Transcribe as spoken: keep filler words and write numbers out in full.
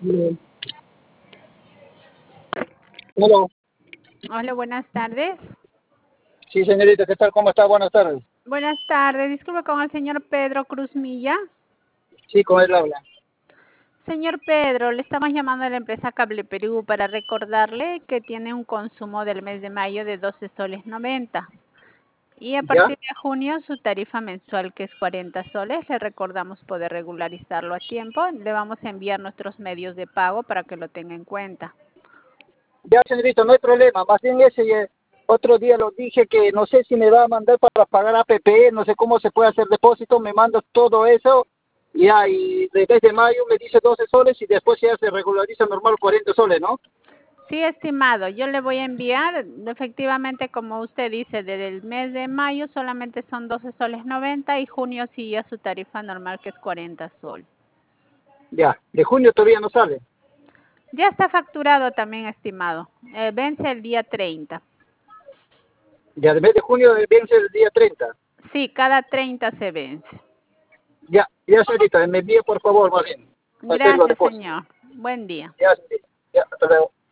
Mm. Hola. Hola, buenas tardes. Sí, señorita, ¿qué tal? ¿Cómo está? Buenas tardes. Buenas tardes. Disculpe con el señor Pedro Cruz Milla. Sí, con él habla. Señor Pedro, le estamos llamando a la empresa Cable Perú para recordarle que tiene un consumo del mes de mayo de doce soles noventa. Y a ¿Ya? partir de junio su tarifa mensual, que es cuarenta soles, le recordamos poder regularizarlo a tiempo. Le vamos a enviar nuestros medios de pago para que lo tenga en cuenta. Ya, señorita, no hay problema. Más bien ese eh, otro día lo dije que no sé si me va a mandar para pagar A P P, no sé cómo se puede hacer depósito, me manda todo eso. Ya, y de mes de mayo me dice doce soles y después ya se regulariza normal cuarenta soles, ¿no? Sí, estimado, yo le voy a enviar, efectivamente, como usted dice, desde el mes de mayo solamente son doce soles noventa y junio sí ya su tarifa normal, que es cuarenta soles. Ya, de junio todavía no sale. Ya está facturado también, estimado. Eh, vence el día treinta. Ya, de mes de junio vence el día treinta. Sí, cada treinta se vence. Ya, ya, señorita, me envíe por favor, más bien, para hacer los Gracias, depósitos. señor. Buen día. Ya, señorita. Ya, hasta luego.